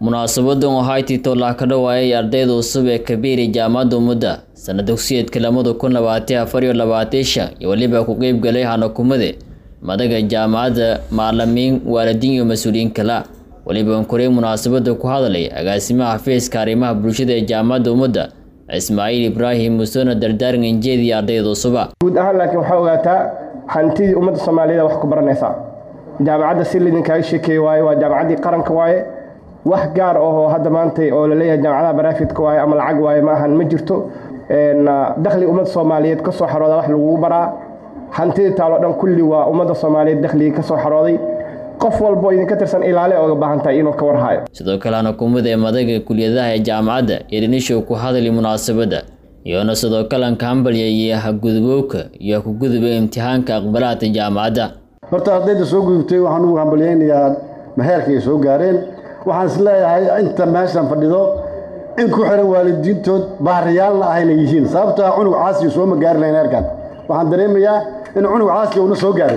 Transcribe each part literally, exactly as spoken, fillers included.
munaasabadan waxay titolaa ka dhawaayay ardayda cusub ee Kabiiri jaamacadda Ummadda sanad dugsiyeedka labada kun labaatan iyo afar iyo labaatan iyo waliba ku qayb galay hanakumade madaga jaamacadda macallimiin waalidiin iyo mas'uuliyiin kala waliba koray munaasabada ku hadalay agaasimaha xafiiska arrimaha bulshada ee jaamacadda Ummadda Ismaaciil Ibraahim Musona dardaaran injeedii ardayda cusub guud ahaan laakiin waxa ogaataa hantidii ummadda Soomaaliyeed wax ku baranaysa jaamacadda si lidin ka sheekay waaye waa jaamacaddii qaranka waaye wax gaar oo hadda maanta oo la leeyahay jaamacadaha baraafidka waaye ama lacag waaye ma ahan ma jirto een dakhli ummadda Soomaaliyeed ka soo xarooda wax lagu baraa hantida taalo dhan kulli waa ummadda Soomaaliyeed dakhliga ka soo xarooday qof walba idin ka tirsan ilaale oo baahan tahay inuu ka warhayo sidoo kale ana kumada madaga kuliyadaha ee jaamacadda irinisho ku hadalay munaasabada iyona sidoo kale ka hambaliyay gudubowka iyo ku gudubay imtixaanka aqbalaadka jaamacadda horta ardayda soo gudubtay waxaan ugu hambaliyaynayaa maheerkay soo gaareen waxaan isleeyahay inta meeshan fadhido in ku xiran waalidiintood baariyaal la ahayna yihiin sababtoo ah cunug caasi soo ma gaar lahayn halkan waxaan dareemayaa in cunug caasi uu soo gaaray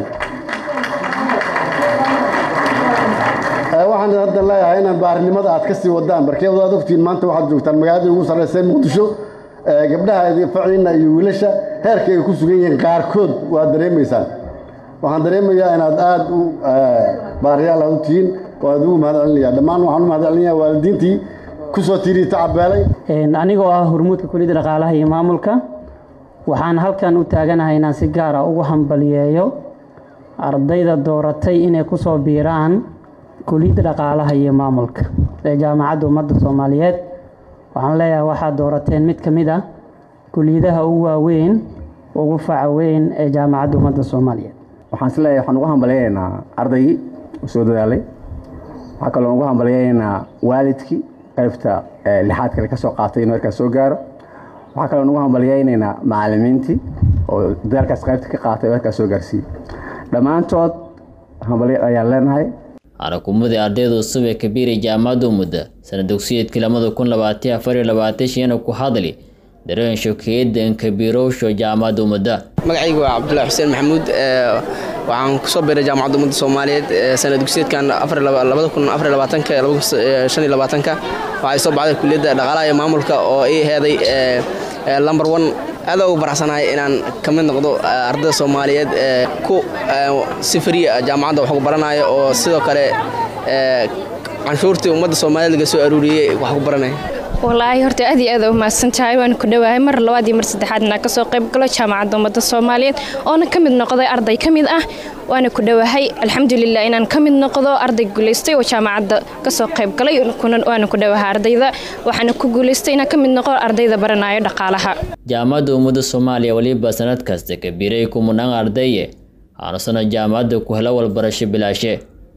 waxaan hadda leeyahay in baarinimada aad ka sii wadaan barkeedo aad ogtiin maanta waxaad joogtaan magaalada ugu sarreysay Muqdisho gabdhaha faciina iyo wiilasha heerka ay ku sugan yihiin qaarkood waa dareemaysaan waxaan dareemayaa inaad aad u baariyaal aad u tihiin oo ugu mahadcelinayaa dhammaan waxaan u mahadcelinayaa waalidiintii ku soo tiiri tacabeelay een anigoo ah hormuudka kuliyadda dhaqaalaha iyo maamulka waxaan halkan u taaganahay inaan si gaar ah ugu hambaliyeeyo ardayda dooratay inay ku soo biiraan kuliyadda dhaqaalaha iyo maamulka ee jaamacadda Ummadda Soomaaliyeed waxaan leeyahay waxa doorateen mid kamid ah kuliyadaha ugu waaweyn ugu facaweyn ee jaamacadda Ummadda Soomaaliyeed waxaan isleeyahay waxaan ugu hambaliyeynaa arday soo dadaalay waxa kale oo ugu hambaliyeynaa waalidkii qaybta lixaad kale ka soo qaatay inuu markaa soo gaaro waxa kale oo ugu hambaliyeynaa macallimiintii oo dadaalkaas qaybta ka qaatay markaa soo gaarsiiyay dhamaantood hambaliye ayaan leenahay arakumada ardayda cusub ee Kabiiri jaamacadda Ummadda sanad dugsiyeedka labada kun labaatan iyo afar iyo labaatan iyo ku hadalay dareen shaqeeyadan Kabiirowsho jaamacadda Ummadda magacaygu waa Cabdullaahi Xuseen Maxamuud waxaan ku soo biiray jaamacadda Ummadda Soomaaliyeed sanad dugsiyeedkan labada kun afar iyo labaatan ka labada kun shan iyo labaatan ka waxay soo baxday kuliyadda dhaqaalaha iyo maamulka oo ay heeday number one aad ugu faraxsanahay inaan ka mid noqdo ardayda Soomaaliyeed ku sifriya jaamacadda wax ku baranayo oo sidoo kale canshuurtii ummadda Soomaaliyeed laga soo aruuriyay wax ku baranayo والله هرت أدي أذا وما استنتهاي وأنا كده وهاي مرة لوادي مرة سدحاتنا كسو قيب قلو جامعة Ummadda Soomaaliyeed أنا كمد نقضي أرضي كمد أه وأنا كده وهاي الحمد لله إن أنا كمد نقضي أرضي قليستي وجامعة كسو قيب قلي ونكون وأنا كده وها أرضي ذا وحنا كقوليستي إن كمد نقضي أرضي ذا برناية دقالها jaamacadda Ummadda Soomaaliyeed waliba sanad kasta Kabiiri ku munaan ardayye أنا سنة جامعة ku hela walbarasho bilaashe